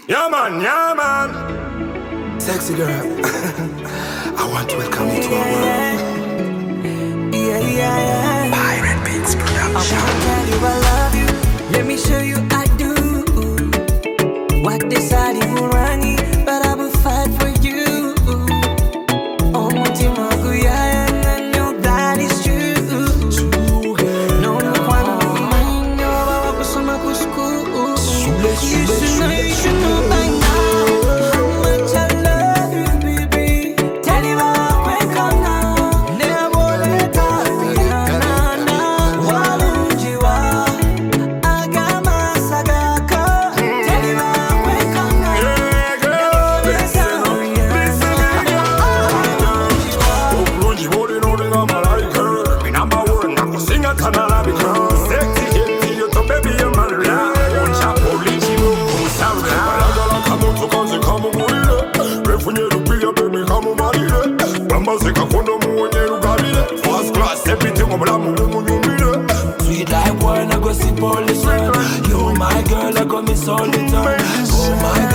Yeah man. Sexy girl. I want to welcome you to our world. Yeah. Pirate Beats Production. I wanna tell you I love you. Let me show you I do. What this I will run you, but I will fight for you. Oh, Mutima Guya, and I know that is true. No one mind, no, I was on my school. You should know by now how much I love you, baby. Tell you how quick I'm now. Never let me down. Walujiwa, Agama Sagaka. Tell you how quick I'm now. Never let Sweet like wine, I go sip all the time. You my girl, I go miss all the time. Oh my